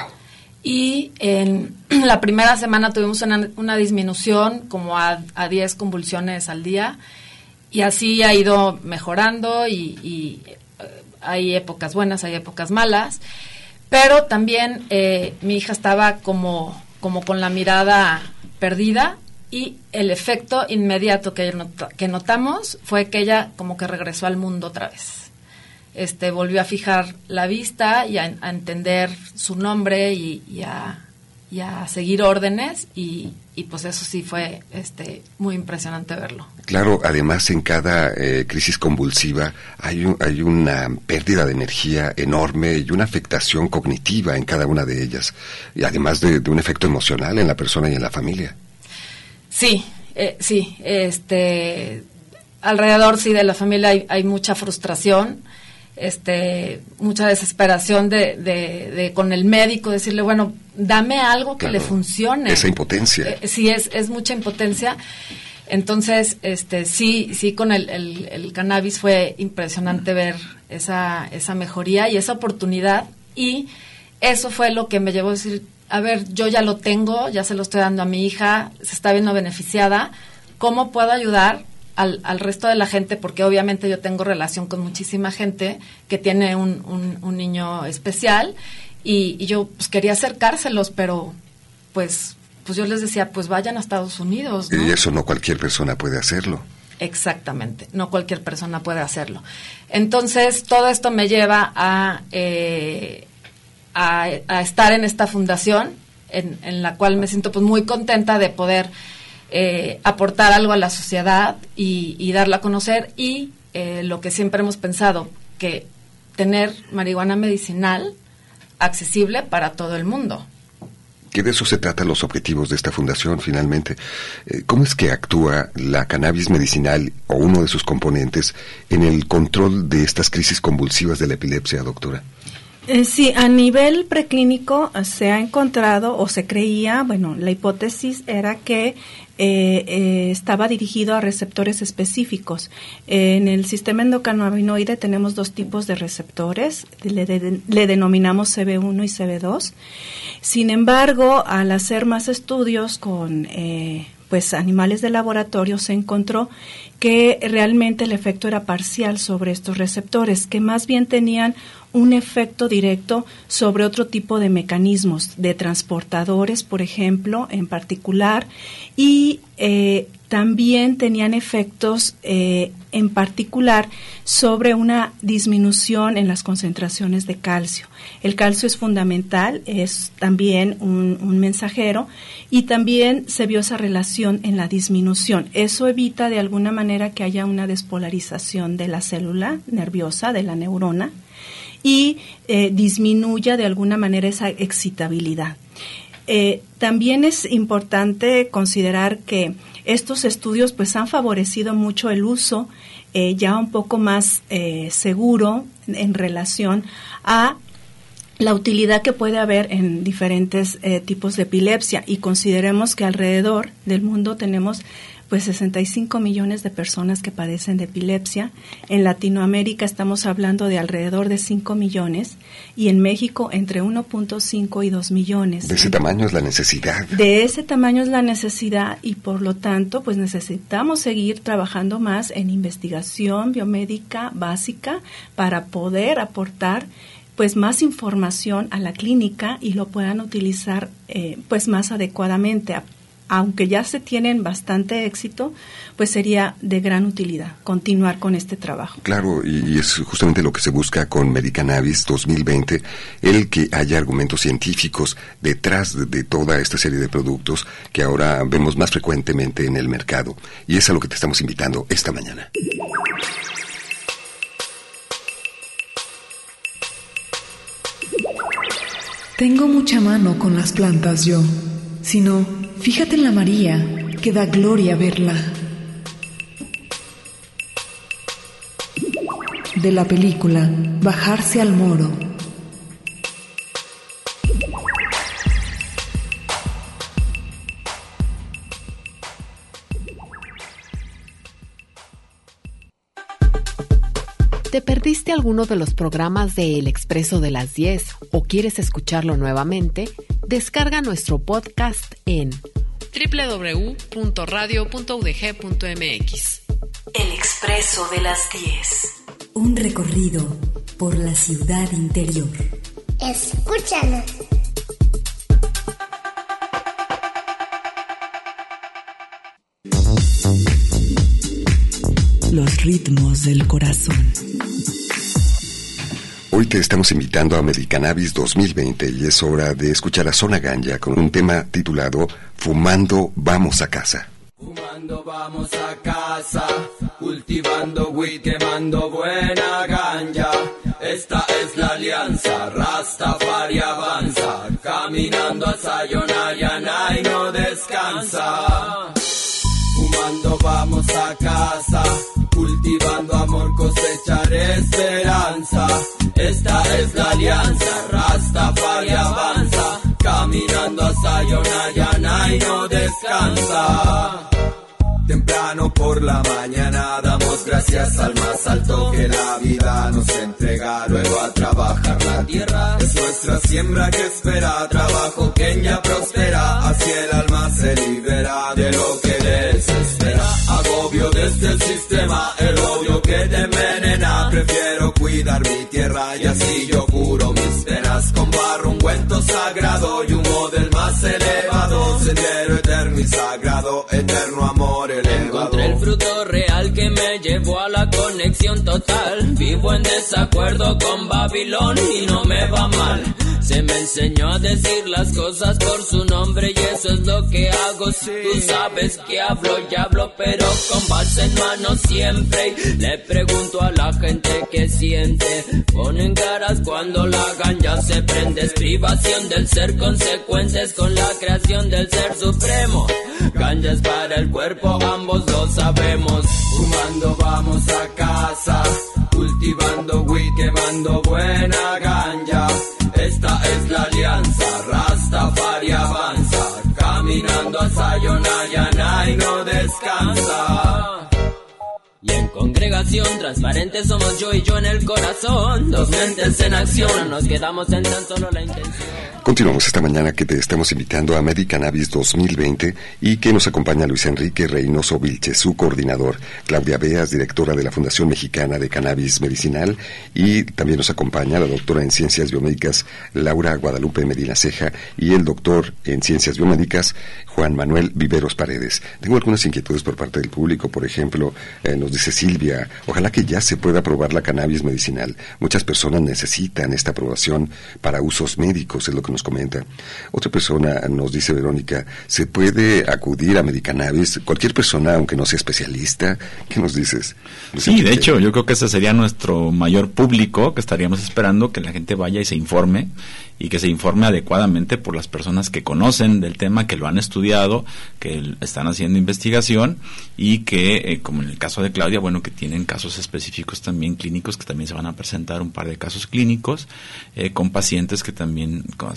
Y en la primera semana tuvimos una, una disminución como a, a diez convulsiones al día, y así ha ido mejorando, y, y eh, hay épocas buenas, hay épocas malas, pero también eh, mi hija estaba como, como con la mirada perdida, y el efecto inmediato que, not- que notamos fue que ella como que regresó al mundo otra vez. Este, volvió a fijar la vista y a, a entender su nombre y, y, a, y a seguir órdenes, y, y pues eso sí fue este, muy impresionante verlo. Claro, además en cada eh, crisis convulsiva hay, un, hay una pérdida de energía enorme y una afectación cognitiva en cada una de ellas, y además de, de un efecto emocional en la persona y en la familia. Sí, eh, sí, este, alrededor sí de la familia hay, hay mucha frustración, este mucha desesperación de, de, de con el médico, decirle, bueno, dame algo que claro, le funcione. Esa impotencia. Eh, sí, es, es mucha impotencia. Entonces, este sí, sí con el, el, el cannabis fue impresionante ver esa, esa mejoría y esa oportunidad, y eso fue lo que me llevó a decir, a ver, yo ya lo tengo, ya se lo estoy dando a mi hija, se está viendo beneficiada, ¿cómo puedo ayudar Al, al resto de la gente? Porque obviamente yo tengo relación con muchísima gente que tiene un, un, un niño especial, y, y yo pues quería acercárselos, pero pues pues yo les decía, pues vayan a Estados Unidos, ¿no? Y eso no cualquier persona puede hacerlo. Exactamente, no cualquier persona puede hacerlo. Entonces todo esto me lleva a eh, a, a estar en esta fundación en, en la cual me siento pues muy contenta de poder Eh, aportar algo a la sociedad y, y darla a conocer, y eh, lo que siempre hemos pensado, que tener marihuana medicinal accesible para todo el mundo. Que de eso se tratan los objetivos de esta fundación finalmente. Eh, ¿Cómo es que actúa la cannabis medicinal o uno de sus componentes en el control de estas crisis convulsivas de la epilepsia, doctora? Eh, sí, a nivel preclínico eh, se ha encontrado o se creía, bueno, la hipótesis era que eh, eh, estaba dirigido a receptores específicos. Eh, en el sistema endocannabinoide tenemos dos tipos de receptores, le, de, le denominamos C B uno y C B dos. Sin embargo, al hacer más estudios con eh, pues animales de laboratorio, se encontró que realmente el efecto era parcial sobre estos receptores, que más bien tenían un efecto directo sobre otro tipo de mecanismos, de transportadores, por ejemplo, en particular, y eh, también tenían efectos eh, en particular sobre una disminución en las concentraciones de calcio. El calcio es fundamental, es también un, un mensajero, y también se vio esa relación en la disminución. Eso evita de alguna manera que haya una despolarización de la célula nerviosa, de la neurona, y eh, disminuya de alguna manera esa excitabilidad. Eh, también es importante considerar que estos estudios pues han favorecido mucho el uso eh, ya un poco más eh, seguro en, en relación a la utilidad que puede haber en diferentes eh, tipos de epilepsia, y consideremos que alrededor del mundo tenemos pues sesenta y cinco millones de personas que padecen de epilepsia. En Latinoamérica estamos hablando de alrededor de cinco millones y en México entre uno punto cinco y dos millones. De ese tamaño es la necesidad. De ese tamaño es la necesidad y por lo tanto pues necesitamos seguir trabajando más en investigación biomédica básica para poder aportar pues más información a la clínica y lo puedan utilizar eh, pues más adecuadamente. Aunque ya se tienen bastante éxito, pues sería de gran utilidad continuar con este trabajo. Claro, y, y es justamente lo que se busca con Medicannabis dos mil veinte, el que haya argumentos científicos detrás de, de toda esta serie de productos que ahora vemos más frecuentemente en el mercado. Y es a lo que te estamos invitando esta mañana. Tengo mucha mano con las plantas yo, sino fíjate en la María, que da gloria verla. De la película Bajarse al Moro. ¿Te perdiste alguno de los programas de El Expreso de las diez o quieres escucharlo nuevamente? Descarga nuestro podcast en doble u doble u doble u punto radio punto u d g punto m x. El Expreso de las diez. Un recorrido por la ciudad interior. Escúchanos. Los ritmos del corazón. Hoy te estamos invitando a Medicannabis dos mil veinte y es hora de escuchar a Zona Ganja con un tema titulado Fumando Vamos a Casa. Fumando vamos a casa, cultivando weed, quemando buena ganja. Esta es la alianza, Rastafari avanza, caminando a Sayonara y no descansa. Fumando vamos a casa, cultivando amor, cosechar esperanza. Esta es la alianza, Rastafari avanza, caminando a Sayonara y no descansa. Temprano por la mañana damos gracias al más alto que la vida nos entrega. Luego a trabajar la tierra, es nuestra siembra que espera. Trabajo que ya prospera, así el alma se libera de lo que desespera. Agobio desde el sistema, el odio que te envenena. Prefiero cuidar mi tierra y así yo curo mis penas. Con barro ungüento sagrado y humo del más elevado. Sendero eterno y sagrado, eterno amor elevado. Encontré el fruto real que me llevó a la conexión total. Vivo en desacuerdo con Babilón y no me va mal. Se me enseñó a decir las cosas por su nombre y eso es lo que hago. Tú sabes que hablo y hablo, pero con base en mano siempre. Le pregunto a la gente qué siente. Ponen caras cuando la ganja se prende. Es privación del ser, consecuencias con la creación del ser supremo. Ganja es para el cuerpo, ambos lo sabemos. Fumando vamos a casa, cultivando weed, quemando buena ganja. Esta es la alianza, Rastafari avanza, caminando a Sayonara y no descansa. Y en congregación transparente somos yo y yo en el corazón. Dos mentes en acción, no nos quedamos en tan solo la intención. Continuamos esta mañana que te estamos invitando a Medicannabis dos mil veinte y que nos acompaña Luis Enrique Reynoso Vilches, su coordinador, Claudia Beas, directora de la Fundación Mexicana de Cannabis Medicinal, y también nos acompaña la doctora en Ciencias Biomédicas Laura Guadalupe Medina Ceja y el doctor en Ciencias Biomédicas Juan Manuel Viveros Paredes. Tengo algunas inquietudes por parte del público, por ejemplo, eh, nos dice Silvia, ojalá que ya se pueda aprobar la cannabis medicinal. Muchas personas necesitan esta aprobación para usos médicos, es lo que nos comenta. Otra persona nos dice, Verónica, ¿se puede acudir a Medicannabis cualquier persona, aunque no sea especialista? ¿Qué nos dices? Sí, de hecho, yo creo que ese sería nuestro mayor público, que estaríamos esperando que la gente vaya y se informe, y que se informe adecuadamente por las personas que conocen del tema, que lo han estudiado, que están haciendo investigación y que, eh, como en el caso de Claudia, bueno, que tienen casos específicos también clínicos, que también se van a presentar un par de casos clínicos eh, con pacientes que también, con,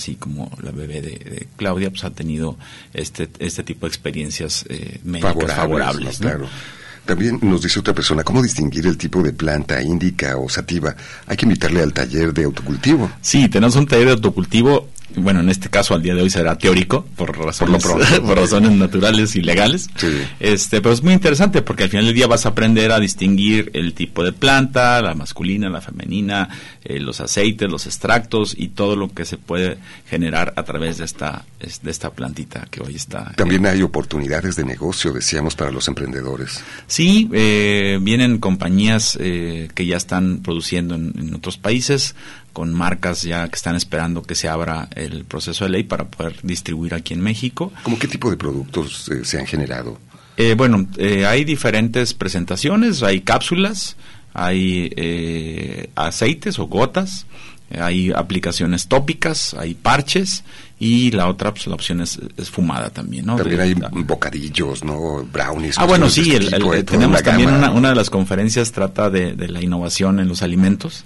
así como la bebé de, de Claudia, pues ha tenido este este tipo de experiencias eh, médicas favorables. favorables ¿no? ¿no? Claro. También nos dice otra persona, ¿cómo distinguir el tipo de planta índica o sativa? Hay que invitarle al taller de autocultivo. Sí, tenemos un taller de autocultivo. Bueno, en este caso al día de hoy será teórico por razones, por, por razones naturales y legales. Sí. Este, pero es muy interesante porque al final del día vas a aprender a distinguir el tipo de planta, la masculina, la femenina, eh, los aceites, los extractos y todo lo que se puede generar a través de esta de esta plantita que hoy está. También hay oportunidades de negocio, decíamos, para los emprendedores. Sí, eh, vienen compañías eh, que ya están produciendo en, en otros países, con marcas ya que están esperando que se abra el proceso de ley para poder distribuir aquí en México. ¿Cómo qué tipo de productos eh, se han generado? Eh, bueno, eh, hay diferentes presentaciones, hay cápsulas, hay eh, aceites o gotas, eh, hay aplicaciones tópicas, hay parches, y la otra, pues la opción es, es fumada también, ¿no? También de, hay la, bocadillos, ¿no? Brownies. Ah, bueno, sí, de el, este el, tipo, el, tenemos también una, una de las conferencias trata de, de la innovación en los alimentos.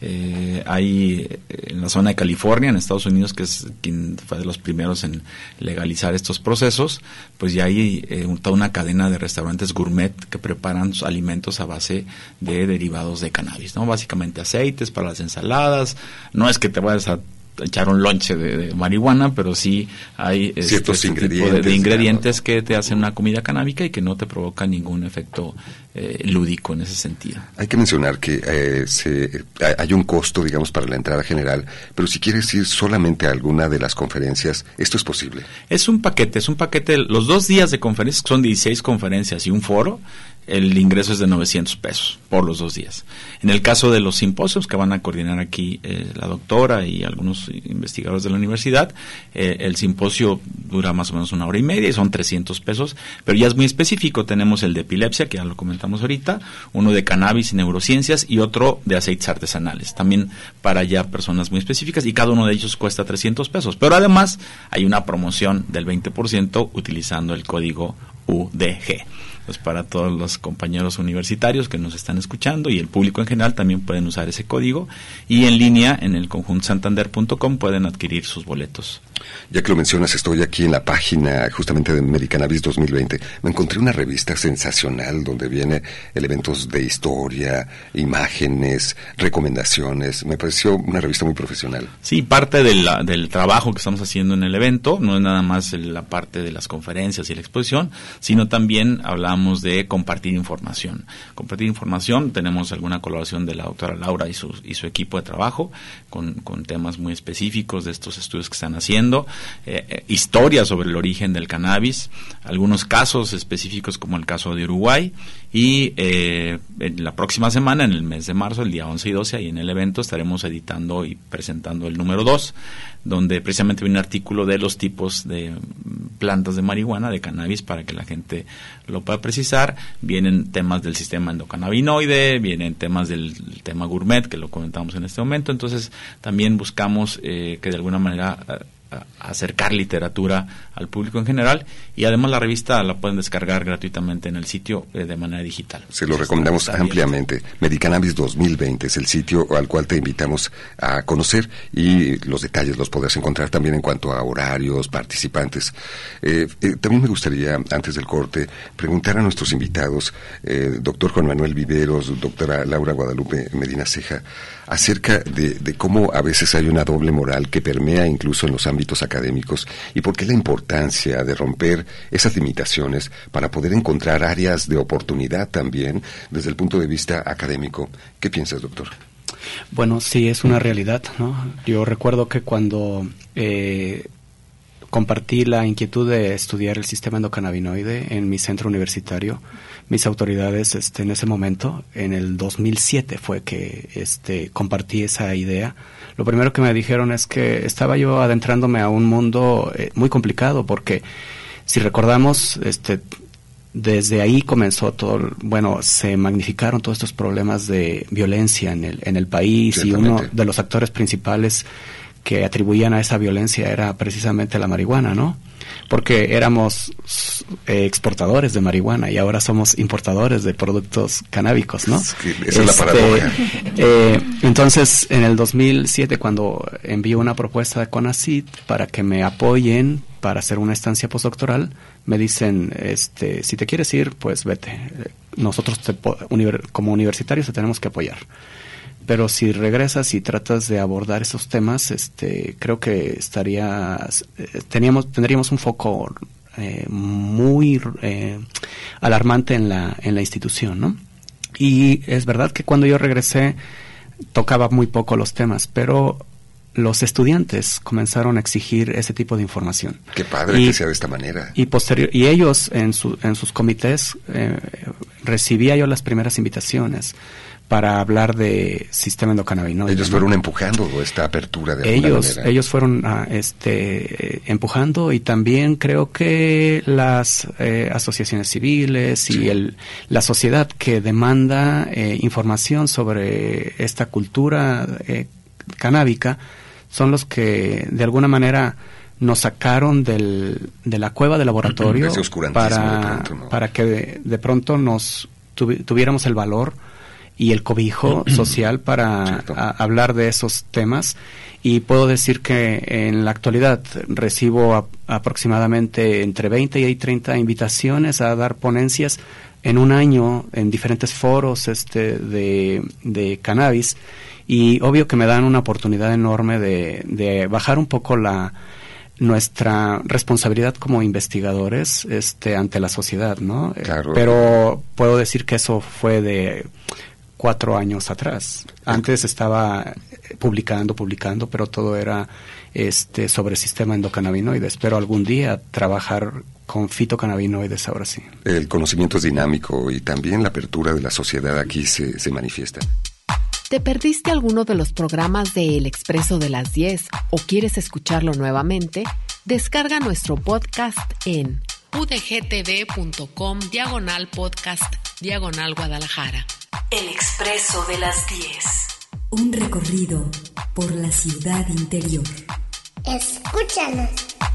Eh, hay en la zona de California, en Estados Unidos, que es quien fue de los primeros en legalizar estos procesos, pues ya hay eh, toda una cadena de restaurantes gourmet que preparan sus alimentos a base de derivados de cannabis, ¿no? Básicamente aceites para las ensaladas. No es que te vayas a echar un lonche de, de marihuana, pero sí hay ciertos este, ingredientes, tipo de, de ingredientes claro, que te hacen una comida canábica y que no te provoca ningún efecto eh, lúdico en ese sentido. Hay que mencionar que eh, se, hay un costo, digamos, para la entrada general, pero si quieres ir solamente a alguna de las conferencias, ¿esto es posible? Es un paquete, es un paquete, los dos días de conferencias, son dieciséis conferencias y un foro, el ingreso es de novecientos pesos por los dos días. En el caso de los simposios que van a coordinar aquí eh, la doctora y algunos investigadores de la universidad, eh, el simposio dura más o menos una hora y media y son trescientos pesos, pero ya es muy específico. Tenemos el de epilepsia, que ya lo comentamos ahorita, uno de cannabis y neurociencias y otro de aceites artesanales, también para ya personas muy específicas, y cada uno de ellos cuesta trescientos pesos. Pero además hay una promoción del veinte por ciento utilizando el código U D G. Pues para todos los compañeros universitarios que nos están escuchando y el público en general también pueden usar ese código, y en línea en el conjunto santander punto com pueden adquirir sus boletos. Ya que lo mencionas, estoy aquí en la página justamente de Medicannabis dos mil veinte. Me encontré una revista sensacional donde viene elementos de historia, imágenes, recomendaciones. Me pareció una revista muy profesional. Sí, parte de la, del trabajo que estamos haciendo en el evento no es nada más la parte de las conferencias y la exposición, sino también hablamos de compartir información. Compartir información, tenemos alguna colaboración de la doctora Laura y su, y su equipo de trabajo con, con temas muy específicos de estos estudios que están haciendo. Eh, eh, historias sobre el origen del cannabis, algunos casos específicos como el caso de Uruguay, y eh, en la próxima semana, en el mes de marzo, el día once y doce, ahí en el evento estaremos editando y presentando el número dos, donde precisamente viene un artículo de los tipos de plantas de marihuana, de cannabis, para que la gente lo pueda precisar. Vienen temas del sistema endocannabinoide, vienen temas del tema gourmet, que lo comentamos en este momento. Entonces también buscamos eh, que de alguna manera eh, acercar literatura al público en general, y además la revista la pueden descargar gratuitamente en el sitio eh, de manera digital. Se lo recomendamos ampliamente. Medicannabis dos mil veinte es el sitio al cual te invitamos a conocer, y los detalles los podrás encontrar también en cuanto a horarios, participantes. Eh, eh, también me gustaría, antes del corte, preguntar a nuestros invitados, eh, doctor Juan Manuel Viveros, doctora Laura Guadalupe Medina Ceja, acerca de, de cómo a veces hay una doble moral que permea incluso en los ámbitos académicos, y por qué la importancia de romper esas limitaciones para poder encontrar áreas de oportunidad también desde el punto de vista académico. ¿Qué piensas, doctor? Bueno, sí, es una realidad, ¿no? Yo recuerdo que cuando eh, compartí la inquietud de estudiar el sistema endocannabinoide en mi centro universitario, mis autoridades este, en ese momento, en el dos mil siete fue que este, compartí esa idea. Lo primero que me dijeron es que estaba yo adentrándome a un mundo eh, muy complicado, porque si recordamos, este, desde ahí comenzó todo, bueno, se magnificaron todos estos problemas de violencia en el, en el país, y uno de los actores principales que atribuían a esa violencia era precisamente la marihuana, ¿no? porque éramos eh, exportadores de marihuana y ahora somos importadores de productos canábicos, ¿no? Es que esa este, es la paradoja. Eh, entonces, en el dos mil siete, cuando envío una propuesta de CONACYT para que me apoyen para hacer una estancia postdoctoral, me dicen, este, si te quieres ir, pues vete. Nosotros te, univer, como universitarios te tenemos que apoyar. Pero si regresas y tratas de abordar esos temas, este, creo que estaría, eh, teníamos, tendríamos un foco eh, muy eh, alarmante en la, en la institución, ¿no? Y es verdad que cuando yo regresé tocaba muy poco los temas, pero los estudiantes comenzaron a exigir ese tipo de información. Qué padre y, que sea de esta manera. Y posterior y ellos en su en sus comités eh, recibía yo las primeras invitaciones para hablar de sistema endocannabinoide. Ellos fueron empujando esta apertura de alguna ellos manera. ellos fueron uh, este empujando, y también creo que las eh, asociaciones civiles y sí. el la sociedad que demanda eh, información sobre esta cultura eh, canábica son los que de alguna manera nos sacaron del, de la cueva de laboratorio para, de pronto, ¿no? para que de, de pronto nos tuvi, tuviéramos el valor y el cobijo social para a, hablar de esos temas. Y puedo decir que en la actualidad recibo a, aproximadamente entre veinte y treinta invitaciones a dar ponencias en un año en diferentes foros este de, de cannabis. Y obvio que me dan una oportunidad enorme de, de bajar un poco la nuestra responsabilidad como investigadores este ante la sociedad, ¿no? Claro. Pero puedo decir que eso fue de cuatro años atrás. Antes estaba publicando, publicando, pero todo era este sobre sistema endocannabinoide. Espero algún día trabajar con fitocannabinoides ahora sí. El conocimiento es dinámico y también la apertura de la sociedad aquí se, se manifiesta. ¿Te perdiste alguno de los programas de El Expreso de las diez o quieres escucharlo nuevamente? Descarga nuestro podcast en udgtv.com diagonal podcast diagonal Guadalajara. El Expreso de las diez. Un recorrido por la ciudad interior. Escúchanos.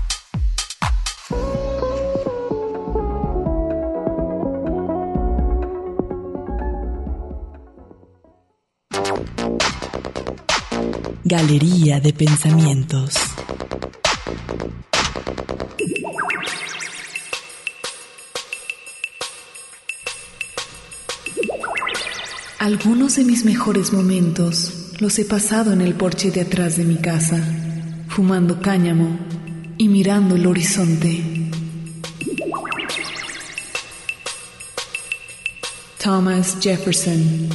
Galería de pensamientos. Algunos de mis mejores momentos los he pasado en el porche de atrás de mi casa, fumando cáñamo y mirando el horizonte. Thomas Jefferson.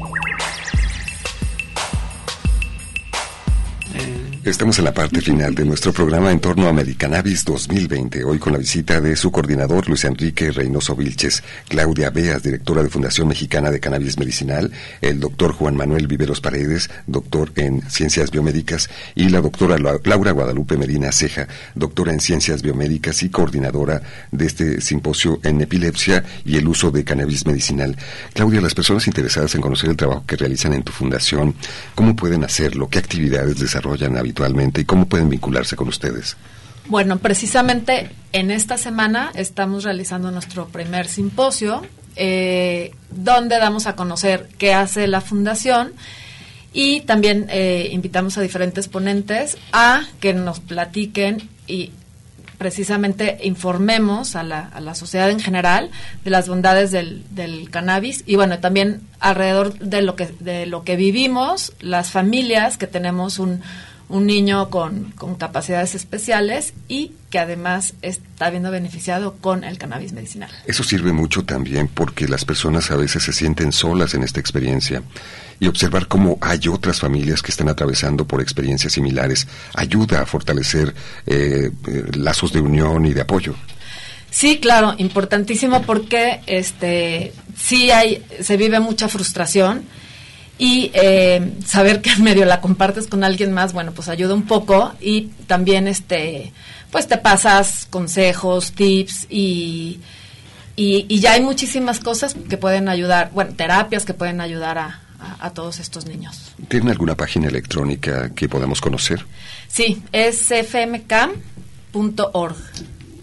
Estamos en la parte final de nuestro programa en torno a Medicannabis dos mil veinte, hoy con la visita de su coordinador Luis Enrique Reynoso Vilches, Claudia Beas, directora de Fundación Mexicana de Cannabis Medicinal, el doctor Juan Manuel Viveros Paredes, doctor en Ciencias Biomédicas, y la doctora Laura Guadalupe Medina Ceja, doctora en Ciencias Biomédicas y coordinadora de este simposio en epilepsia y el uso de cannabis medicinal. Claudia, las personas interesadas en conocer el trabajo que realizan en tu fundación, ¿cómo pueden hacerlo? ¿Qué actividades desarrollan habitualmente? Actualmente, y cómo pueden vincularse con ustedes? Bueno, precisamente en esta semana estamos realizando nuestro primer simposio, eh, donde damos a conocer qué hace la fundación, y también eh, invitamos a diferentes ponentes a que nos platiquen y precisamente informemos a la, a la sociedad en general de las bondades del, del cannabis, y bueno, también alrededor de lo que de lo que vivimos las familias que tenemos un un niño con, con capacidades especiales y que además está viendo beneficiado con el cannabis medicinal. Eso sirve mucho también porque las personas a veces se sienten solas en esta experiencia, y observar cómo hay otras familias que están atravesando por experiencias similares ayuda a fortalecer eh, eh, lazos de unión y de apoyo. Sí, claro, importantísimo, porque este sí hay se vive mucha frustración. Y eh, saber que en medio la compartes con alguien más, bueno, pues ayuda un poco, y también este pues te pasas consejos, tips, y, y, y ya hay muchísimas cosas que pueden ayudar, bueno, terapias que pueden ayudar a, a, a todos estos niños. ¿Tienen alguna página electrónica que podamos conocer? Sí, es f m c a m punto org.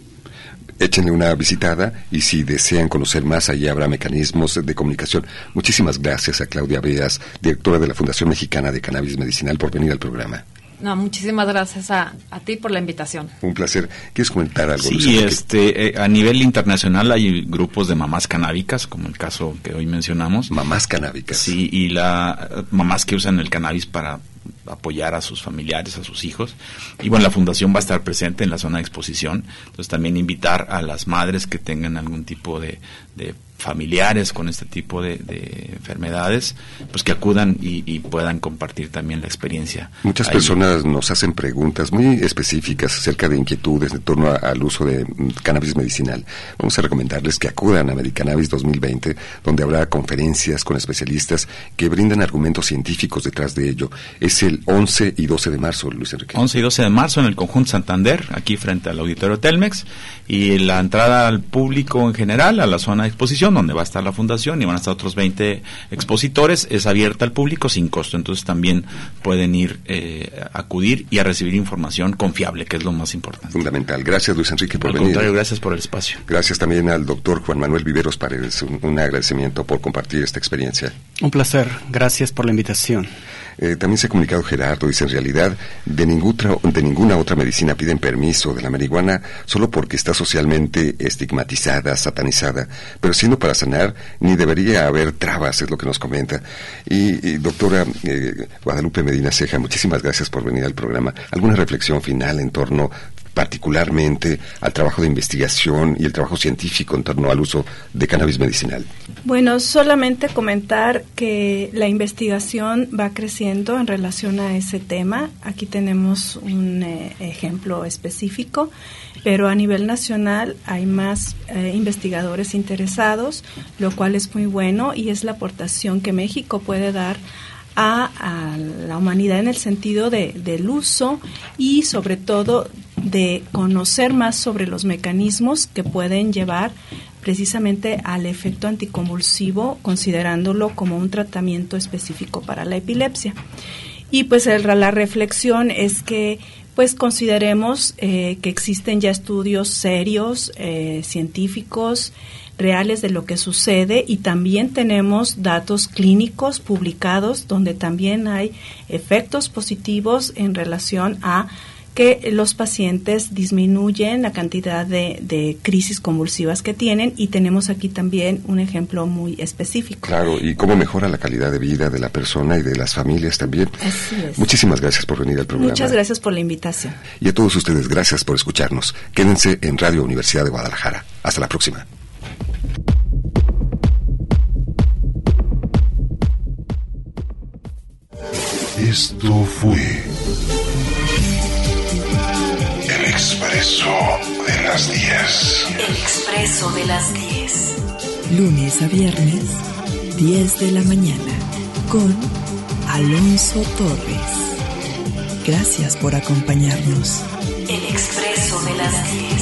échenle una visitada y si desean conocer más, allí habrá mecanismos de comunicación. Muchísimas gracias a Claudia Beas, directora de la Fundación Mexicana de Cannabis Medicinal, por venir al programa. No, muchísimas gracias a, a ti por la invitación. Un placer. ¿Quieres comentar algo? Sí, Luis? este, eh, a nivel internacional hay grupos de mamás canábicas, como el caso que hoy mencionamos. Mamás canábicas. Sí, y la mamás que usan el cannabis para apoyar a sus familiares, a sus hijos. Y bueno, la fundación va a estar presente en la zona de exposición. Entonces también invitar a las madres que tengan algún tipo de, de familiares con este tipo de, de enfermedades, pues que acudan y, y puedan compartir también la experiencia. Muchas ahí. Personas nos hacen preguntas muy específicas acerca de inquietudes en torno a, al uso de mm, cannabis medicinal. Vamos a recomendarles que acudan a Medicannabis dos mil veinte, donde habrá conferencias con especialistas que brindan argumentos científicos detrás de ello. Es el once y doce de marzo, Luis Enrique. once y doce de marzo en el Conjunto Santander, aquí frente al Auditorio Telmex, y la entrada al público en general a la zona de exposición, donde va a estar la fundación y van a estar otros veinte expositores, es abierta al público sin costo, entonces también pueden ir eh, a acudir y a recibir información confiable, que es lo más importante. Fundamental. Gracias, Luis Enrique, por al venir. Al contrario, gracias por el espacio. Gracias también al doctor Juan Manuel Viveros Paredes, un, un agradecimiento por compartir esta experiencia. Un placer, gracias por la invitación. Eh, también se ha comunicado Gerardo, dice: en realidad de ninguna, de ninguna otra medicina piden permiso de la marihuana solo porque está socialmente estigmatizada, satanizada, pero siendo para sanar ni debería haber trabas, es lo que nos comenta. Y, y doctora eh, Guadalupe Medina Ceja, muchísimas gracias por venir al programa. ¿Alguna reflexión final en torno particularmente al trabajo de investigación y el trabajo científico en torno al uso de cannabis medicinal? Bueno, solamente comentar que la investigación va creciendo en relación a ese tema. Aquí tenemos un eh, ejemplo específico, pero a nivel nacional hay más eh, investigadores interesados, lo cual es muy bueno y es la aportación que México puede dar a, a la humanidad en el sentido de, del uso y sobre todo de conocer más sobre los mecanismos que pueden llevar precisamente al efecto anticonvulsivo, considerándolo como un tratamiento específico para la epilepsia. Y pues el, la reflexión es que pues consideremos eh, que existen ya estudios serios, eh, científicos, reales de lo que sucede, y también tenemos datos clínicos publicados donde también hay efectos positivos en relación a que los pacientes disminuyen la cantidad de, de crisis convulsivas que tienen, y tenemos aquí también un ejemplo muy específico. Claro, y cómo mejora la calidad de vida de la persona y de las familias también. Así es. Muchísimas gracias por venir al programa. Muchas gracias por la invitación. Y a todos ustedes, gracias por escucharnos. Quédense en Radio Universidad de Guadalajara. Hasta la próxima. Esto fue El Expreso de las diez. El Expreso de las diez. Lunes a viernes, diez de la mañana, con Alonso Torres. Gracias por acompañarnos. El Expreso de las diez.